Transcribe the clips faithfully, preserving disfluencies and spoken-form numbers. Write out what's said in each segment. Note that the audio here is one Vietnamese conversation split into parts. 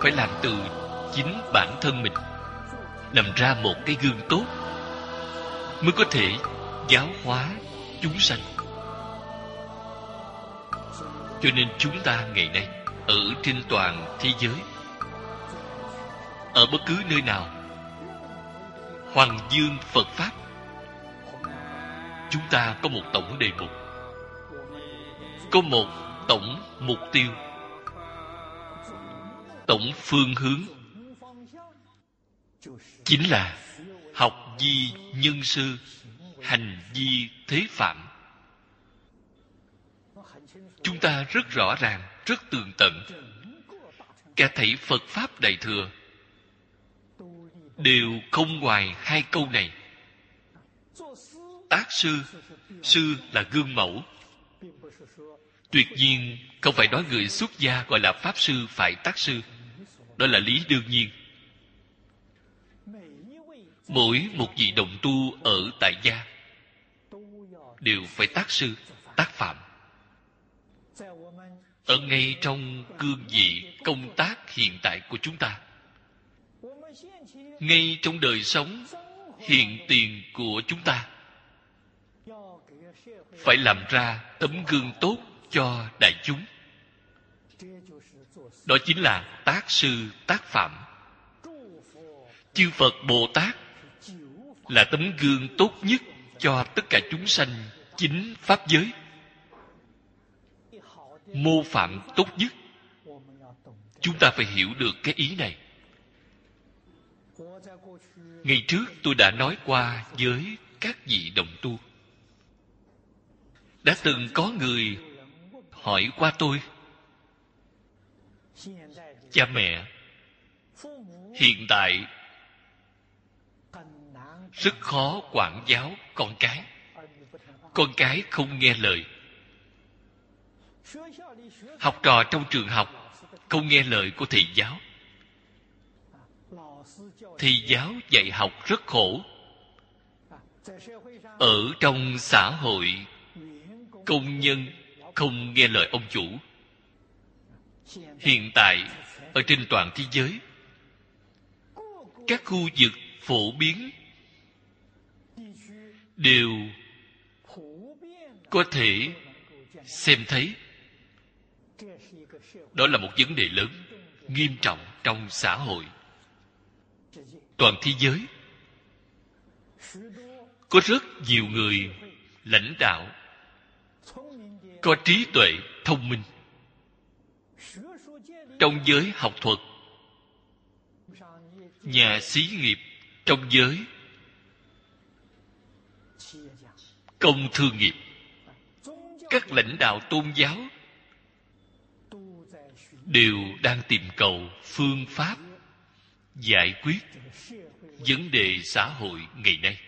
phải làm từ chính bản thân mình, làm ra một cái gương tốt, mới có thể giáo hóa chúng sanh. Cho nên chúng ta ngày nay ở trên toàn thế giới, ở bất cứ nơi nào, hoàng dương Phật Pháp, chúng ta có một tổng đề mục, có một tổng mục tiêu, tổng phương hướng, chính là học vi nhân sư, hành vi thế phạm. Chúng ta rất rõ ràng, rất tường tận. Cả thảy Phật Pháp Đại Thừa đều không ngoài hai câu này. Tác sư, sư là gương mẫu. Tuyệt nhiên không phải nói người xuất gia gọi là Pháp Sư phải tác sư. Đó là lý đương nhiên. Mỗi một vị đồng tu ở tại gia đều phải tác sư, tác phạm. Ở ngay trong cương vị công tác hiện tại của chúng ta, ngay trong đời sống hiện tiền của chúng ta, phải làm ra tấm gương tốt cho đại chúng. Đó chính là tác sư tác phạm. Chư Phật Bồ Tát là tấm gương tốt nhất cho tất cả chúng sanh chính pháp giới. Mô phạm tốt nhất. Chúng ta phải hiểu được cái ý này. Ngày trước tôi đã nói qua với các vị đồng tu. Đã từng có người hỏi qua tôi: cha mẹ, hiện tại rất khó quản giáo con cái. Con cái không nghe lời. Học trò trong trường học không nghe lời của thầy giáo. Thầy giáo dạy học rất khổ. Ở trong xã hội, công nhân không nghe lời ông chủ. Hiện tại, ở trên toàn thế giới, các khu vực phổ biến đều có thể xem thấy. Đó là một vấn đề lớn, nghiêm trọng trong xã hội. Toàn thế giới có rất nhiều người lãnh đạo có trí tuệ, thông minh. Trong giới học thuật, nhà xí nghiệp, trong giới công thương nghiệp, các lãnh đạo tôn giáo đều đang tìm cầu phương pháp giải quyết vấn đề xã hội ngày nay.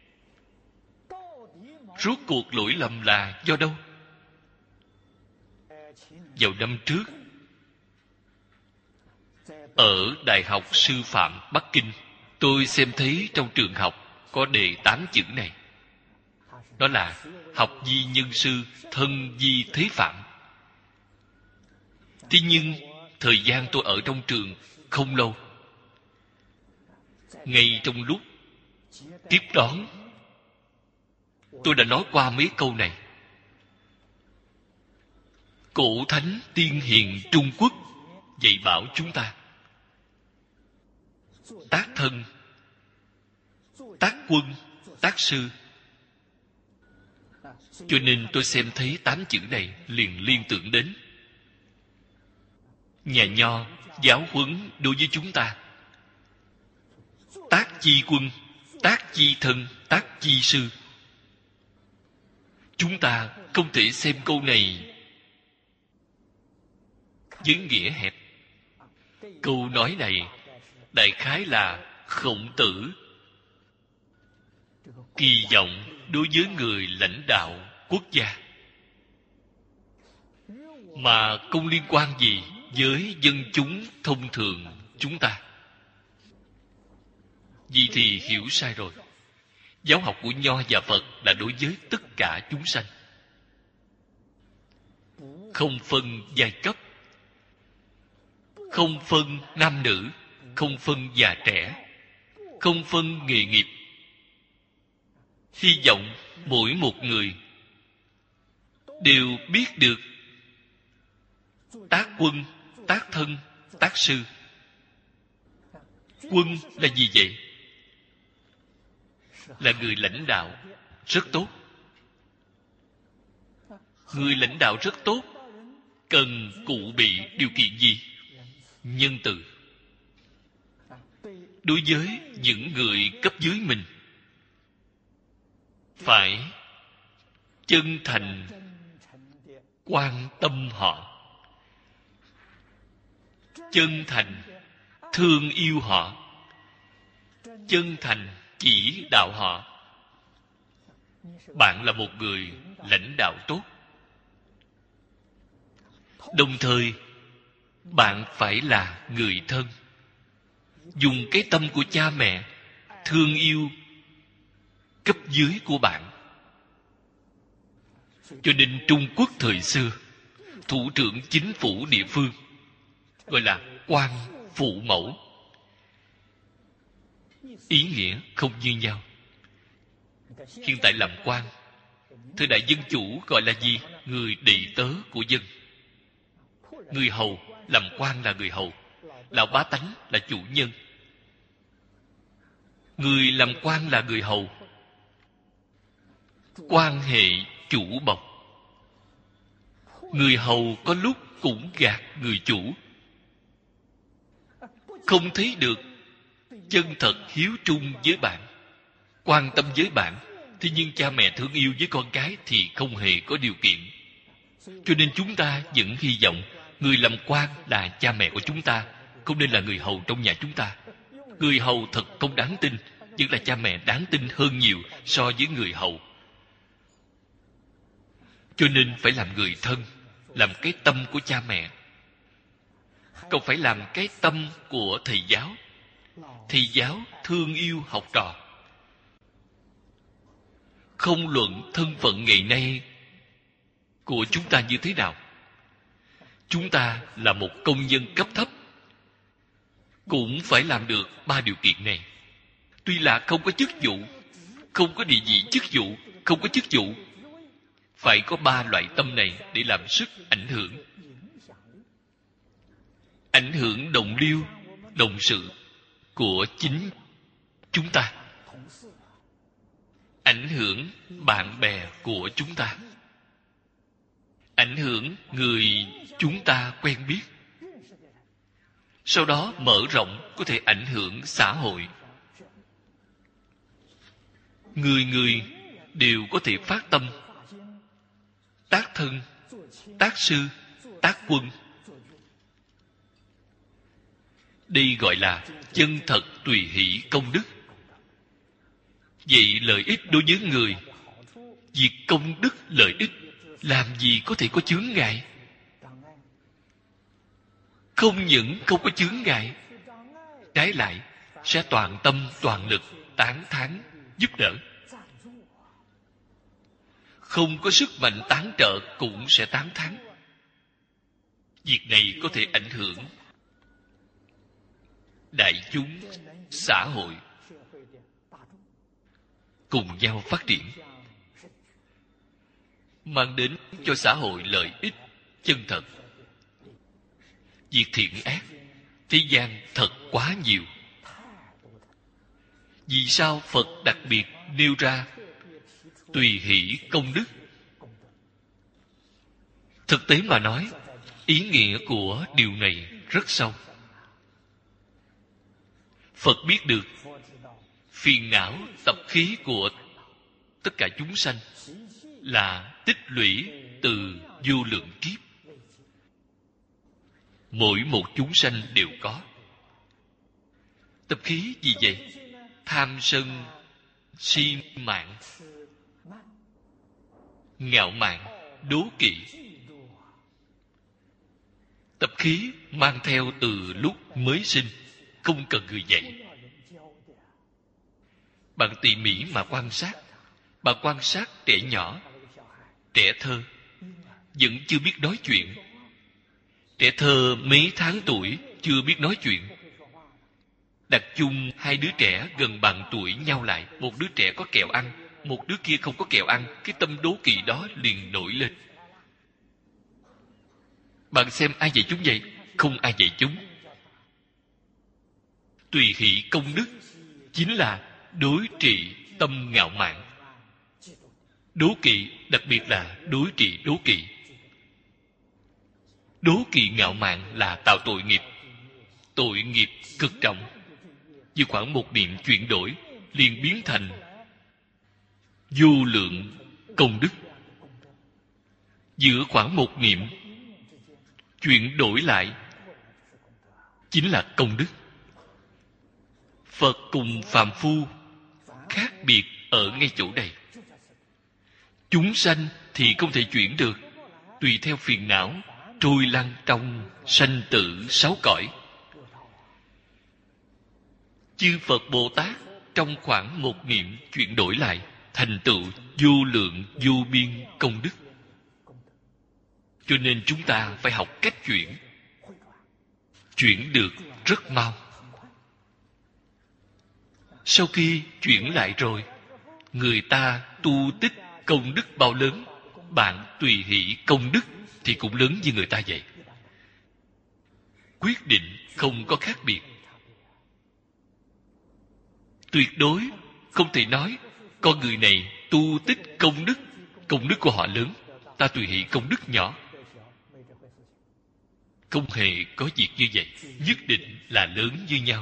Rốt cuộc lỗi lầm là do đâu? Vào năm trước, ở Đại học Sư phạm Bắc Kinh, tôi xem thấy trong trường học có đề tám chữ này. Đó là học vi nhân sư, thân vi thế phạm. Thế nhưng thời gian tôi ở trong trường không lâu. Ngay trong lúc tiếp đón, tôi đã nói qua mấy câu này. Cổ thánh tiên hiền Trung Quốc dạy bảo chúng ta: tác thân, tác quân, tác sư. Cho nên tôi xem thấy tám chữ này liền liên tưởng đến nhà Nho giáo huấn đối với chúng ta: tác chi quân, tác chi thân, tác chi sư. Chúng ta không thể xem câu này với nghĩa hẹp. Câu nói này đại khái là Khổng Tử kỳ vọng đối với người lãnh đạo quốc gia, mà không liên quan gì với dân chúng thông thường chúng ta. Vì thì hiểu sai rồi. Giáo học của Nho và Phật là đối với tất cả chúng sanh, không phân giai cấp, không phân nam nữ, không phân già trẻ, không phân nghề nghiệp. Hy vọng mỗi một người đều biết được tác quân, tác thân, tác sư. Quân là gì vậy? Là người lãnh đạo rất tốt. Người lãnh đạo rất tốt cần cụ bị điều kiện gì? Nhân từ. Đối với những người cấp dưới mình, phải chân thành quan tâm họ, chân thành thương yêu họ, chân thành chỉ đạo họ. Bạn là một người lãnh đạo tốt. Đồng thời bạn phải là người thân, dùng cái tâm của cha mẹ thương yêu cấp dưới của bạn. Cho nên Trung Quốc thời xưa, thủ trưởng chính phủ địa phương gọi là quan phụ mẫu. Ý nghĩa không như nhau. Hiện tại làm quan, thời đại dân chủ gọi là gì? Người đệ tớ của dân. Người hầu, làm quan là người hầu. Lão bá tánh là chủ nhân. Người làm quan là người hầu. Quan hệ chủ bộc. Người hầu có lúc cũng gạt người chủ, không thấy được chân thật hiếu trung với bạn, quan tâm với bạn. Thế nhưng cha mẹ thương yêu với con cái thì không hề có điều kiện. Cho nên chúng ta vẫn hy vọng người làm quan là cha mẹ của chúng ta, không nên là người hầu trong nhà chúng ta. Người hầu thật không đáng tin, nhưng là cha mẹ đáng tin hơn nhiều so với người hầu. Cho nên phải làm người thân, làm cái tâm của cha mẹ, không phải làm cái tâm của thầy giáo. Thầy giáo thương yêu học trò. Không luận thân phận ngày nay của chúng ta như thế nào, chúng ta là một công nhân cấp thấp cũng phải làm được ba điều kiện này. Tuy là không có chức vụ, không có địa vị chức vụ, không có chức vụ, phải có ba loại tâm này để làm sức ảnh hưởng. Ảnh hưởng đồng liêu, đồng sự của chính chúng ta, ảnh hưởng bạn bè của chúng ta, ảnh hưởng người chúng ta quen biết. Sau đó mở rộng có thể ảnh hưởng xã hội. Người người đều có thể phát tâm tác thân, tác sư, tác quân. Đây gọi là chân thật tùy hỷ công đức. Vậy lợi ích đối với người, việc công đức lợi ích làm gì có thể có chướng ngại? Không những không có chướng ngại, trái lại sẽ toàn tâm toàn lực tán thán giúp đỡ. Không có sức mạnh tán trợ cũng sẽ tán thán. Việc này có thể ảnh hưởng đại chúng, xã hội cùng nhau phát triển, mang đến cho xã hội lợi ích chân thật. Việc thiện ác thế gian thật quá nhiều. Vì sao Phật đặc biệt nêu ra tùy hỷ công đức? Thực tế mà nói, ý nghĩa của điều này rất sâu. Phật biết được phiền não tập khí của tất cả chúng sanh là tích lũy từ vô lượng kiếp. Mỗi một chúng sanh đều có. Tập khí gì vậy? Tham sân, si mạng, ngạo mạn, đố kỵ. Tập khí mang theo từ lúc mới sinh, không cần người dạy. Bạn tỉ mỉ mà quan sát. Bạn quan sát trẻ nhỏ, trẻ thơ, vẫn chưa biết nói chuyện. Trẻ thơ mấy tháng tuổi chưa biết nói chuyện. Đặt chung hai đứa trẻ gần bằng tuổi nhau lại, một đứa trẻ có kẹo ăn, một đứa kia không có kẹo ăn, cái tâm đố kỵ đó liền nổi lên. Bạn xem ai dạy chúng vậy? Không ai dạy chúng. Tùy hỷ công đức chính là đối trị tâm ngạo mạn. Đố kỵ, đặc biệt là đối trị đố kỵ. Đố kỵ ngạo mạn là tạo tội nghiệp. Tội nghiệp cực trọng. Như khoảng một niệm chuyển đổi, liền biến thành vô lượng công đức. Giữa khoảng một niệm chuyển đổi lại chính là công đức. Phật cùng phàm phu khác biệt ở ngay chỗ này. Chúng sanh thì không thể chuyển được, tùy theo phiền não trôi lăn trong sanh tử sáu cõi. Chư Phật Bồ Tát trong khoảng một niệm chuyển đổi lại, thành tựu vô lượng vô biên công đức. Cho nên chúng ta phải học cách chuyển. Chuyển được rất mau. Sau khi chuyển lại rồi, người ta tu tích công đức bao lớn, bạn tùy hỷ công đức thì cũng lớn như người ta vậy. Quyết định không có khác biệt. Tuyệt đối không thể nói con người này tu tích công đức, công đức của họ lớn, ta tùy hỷ công đức nhỏ. Không hề có việc như vậy. Nhất định là lớn như nhau.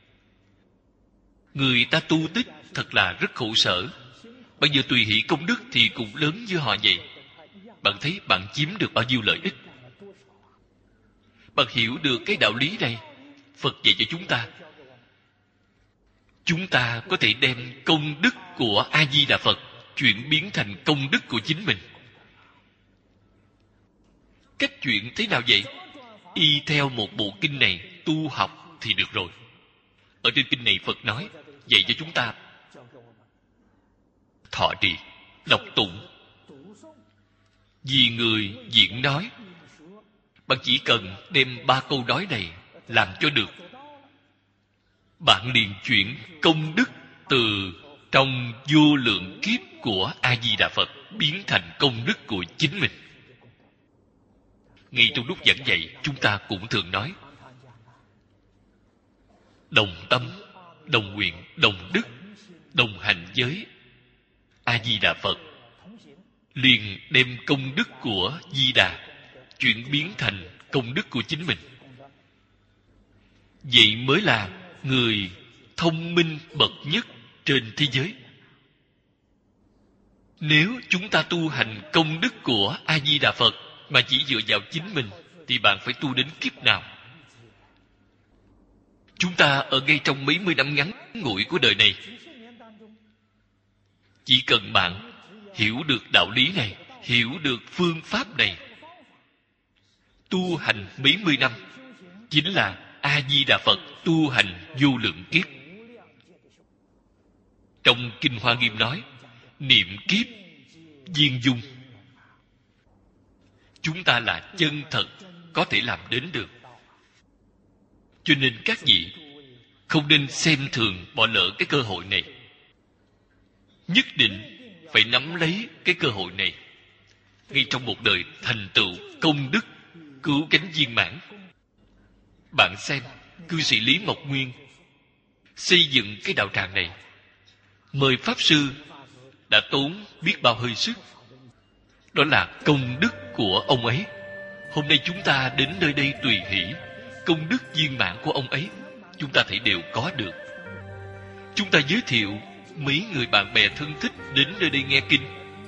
Người ta tu tích thật là rất khổ sở. Bây giờ tùy hỷ công đức thì cũng lớn như họ vậy. Bạn thấy bạn chiếm được bao nhiêu lợi ích? Bạn hiểu được cái đạo lý này, Phật dạy cho chúng ta. Chúng ta có thể đem công đức của A-di-đà Phật chuyển biến thành công đức của chính mình. Cách chuyển thế nào vậy? Y theo một bộ kinh này tu học thì được rồi. Ở trên kinh này Phật nói, dạy cho chúng ta thọ trì, đọc tụng. Vì người diễn nói, bạn chỉ cần đem ba câu nói này làm cho được, bạn liền chuyển công đức từ trong vô lượng kiếp của A-di-đà Phật biến thành công đức của chính mình. Ngay trong lúc giảng dạy, chúng ta cũng thường nói đồng tâm, đồng nguyện, đồng đức, đồng hành với A-di-đà Phật, liền đem công đức của Di Đà chuyển biến thành công đức của chính mình. Vậy mới là người thông minh bậc nhất trên thế giới. Nếu chúng ta tu hành công đức của A-di-đà Phật mà chỉ dựa vào chính mình, thì bạn phải tu đến kiếp nào? Chúng ta ở ngay trong mấy mươi năm ngắn ngủi của đời này, chỉ cần bạn hiểu được đạo lý này, hiểu được phương pháp này, tu hành mấy mươi năm, chính là A-di-đà Phật tu hành vô lượng kiếp. Trong Kinh Hoa Nghiêm nói, niệm kiếp viên dung. Chúng ta là chân thật có thể làm đến được. Cho nên các vị không nên xem thường, bỏ lỡ cái cơ hội này. Nhất định phải nắm lấy cái cơ hội này, ngay trong một đời thành tựu công đức, cứu cánh viên mãn. Bạn xem, cư sĩ Lý Mộc Nguyên xây dựng cái đạo tràng này, mời pháp sư đã tốn biết bao hơi sức. Đó là công đức của ông ấy. Hôm nay chúng ta đến nơi đây tùy hỷ, công đức viên mãn của ông ấy chúng ta thấy đều có được. Chúng ta giới thiệu mấy người bạn bè thân thích đến nơi đây nghe kinh.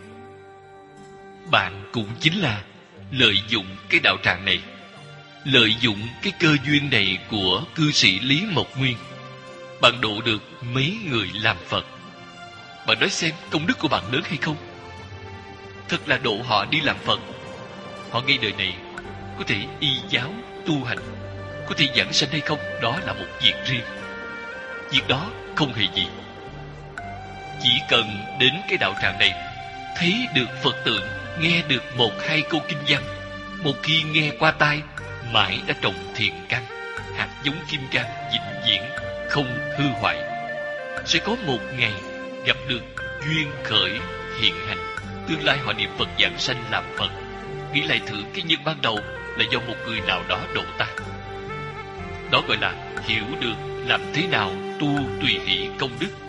Bạn cũng chính là lợi dụng cái đạo tràng này, lợi dụng cái cơ duyên này của cư sĩ Lý Mộc Nguyên, bạn độ được mấy người làm Phật. Bạn nói xem công đức của bạn lớn hay không? Thật là độ họ đi làm Phật. Họ ngay đời này có thể y giáo tu hành, có thể giảng sanh hay không, đó là một việc riêng. Việc đó không hề gì. Chỉ cần đến cái đạo tràng này, thấy được Phật tượng, nghe được một hai câu kinh văn, một khi nghe qua tai, mãi đã trồng thiện căn, hạt giống kim cang vĩnh viễn không hư hoại. Sẽ có một ngày gặp được duyên khởi hiện hành, tương lai họ niệm Phật giảng sanh làm Phật. Nghĩ lại thử, cái nhân ban đầu là do một người nào đó độ ta. Đó gọi là hiểu được làm thế nào tu tùy hỷ công đức.